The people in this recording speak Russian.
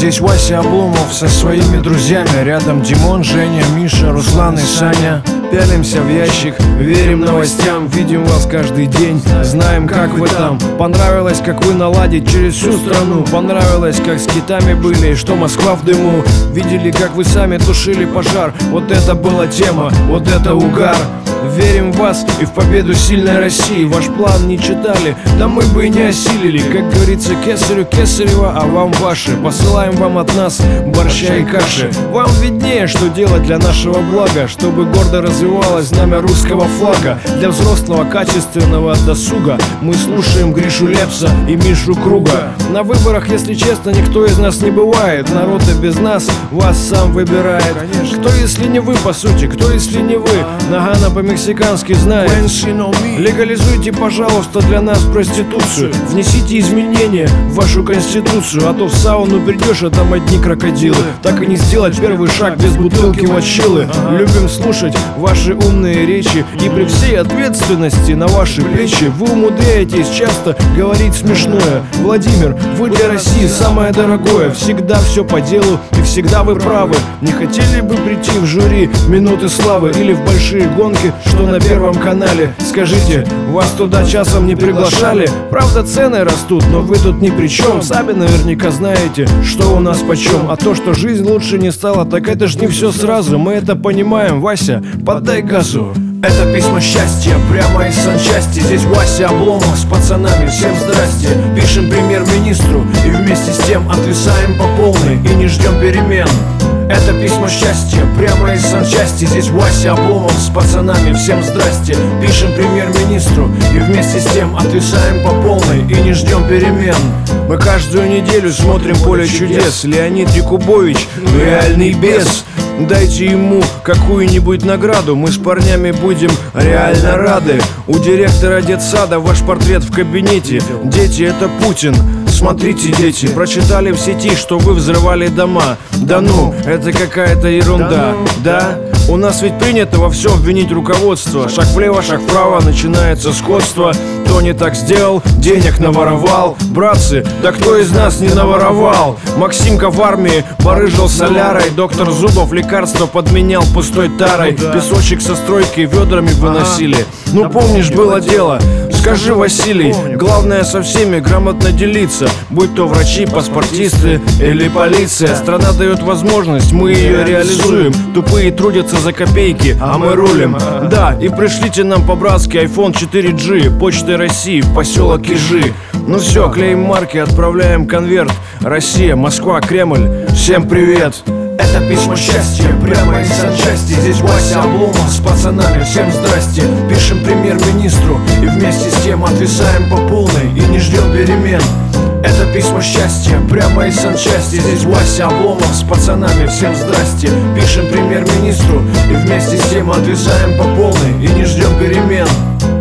Здесь Вася Обломов со своими друзьями. Рядом Димон, Женя, Миша, Руслан и Саня. Пялимся в ящик, верим новостям. Видим вас каждый день, знаем, как вы там. Понравилось, как вы наладить через всю страну. Понравилось, как с китами были, что Москва в дыму. Видели, как вы сами тушили пожар. Вот это была тема, вот это угар. Верим в вас и в победу сильной России. Ваш план не читали, да мы бы и не осилили. Как говорится, кесарю кесарева, а вам ваше. Посылаем вам от нас борща и каши. Вам виднее, что делать для нашего блага, чтобы гордо развивалось знамя русского флага. Для взрослого качественного досуга мы слушаем Гришу Лепса и Мишу Круга. На выборах, если честно, никто из нас не бывает. Народ и без нас вас сам выбирает. Кто, если не вы, по сути, кто, если не вы? Нагано по-мексикански знает. Легализуйте, пожалуйста, для нас проституцию. Внесите изменения в вашу конституцию. А то в сауну придешь, а там одни крокодилы. Так и не сделать первый шаг без бутылки мочилы. Любим слушать ваши умные речи. И при всей ответственности на ваши плечи вы умудряетесь часто говорить смешное. Владимир, вы для России самое дорогое. Всегда все по делу и всегда вы правы. Не хотели бы прийти в жюри «Минуты славы» или в большие гонки, что на Первом канале? Скажите, вас туда часом не приглашали? Правда, цены растут, но вы тут ни при чем. Сами наверняка знаете, что у нас почем. А то, что жизнь лучше не стала, так это ж не все сразу. Мы это понимаем, Вася, поддай газу. Это письмо счастья, прямо из санчасти. Здесь Вася Обломов с пацанами, всем здрасте. Пишем премьер-министру и вместе с тем отвисаем по полной и не ждем перемен. Это письмо счастья, прямо из санчасти. Здесь Вася Обломов с пацанами, всем здрасте. Пишем премьер-министру и вместе с тем отвисаем по полной и не ждем перемен. Мы каждую неделю смотрим «Поле чудес». Леонид Якубович, реальный бес. Дайте ему какую-нибудь награду, мы с парнями будем реально рады. У директора детсада ваш портрет в кабинете. Дети, это Путин. Смотрите, дети, прочитали в сети, что вы взрывали дома. Да ну, это какая-то ерунда, да? У нас ведь принято во всем обвинить руководство. Шаг влево, шаг вправо, начинается сходство. Кто не так сделал, денег наворовал. Братцы, да кто из нас не наворовал? Максимка в армии барыжил солярой. Доктор Зубов лекарства подменял пустой тарой. Песочек со стройки ведрами выносили. Ну помнишь, было дело. Скажи, Василий, главное со всеми грамотно делиться. Будь то врачи, паспортисты или полиция. Страна дает возможность, мы ее реализуем. Тупые трудятся за копейки, а мы рулим. Да, и пришлите нам по-братски iPhone 4G Почтой России в поселок Ижи. Ну все, клеим марки, отправляем конверт. Россия, Москва, Кремль, всем привет. Это письмо счастья, прямо из санчасти. Здесь Вася Обломов с пацанами, всем здрасте. Пишем премьер-министру и вместе с тем отвисаем по полной и не ждем перемен. Это письмо счастья, прямо из санчасти. Здесь Вася Обломов с пацанами, всем здрасте. Пишем премьер-министру и вместе с тем отвисаем по полной и не ждем перемен.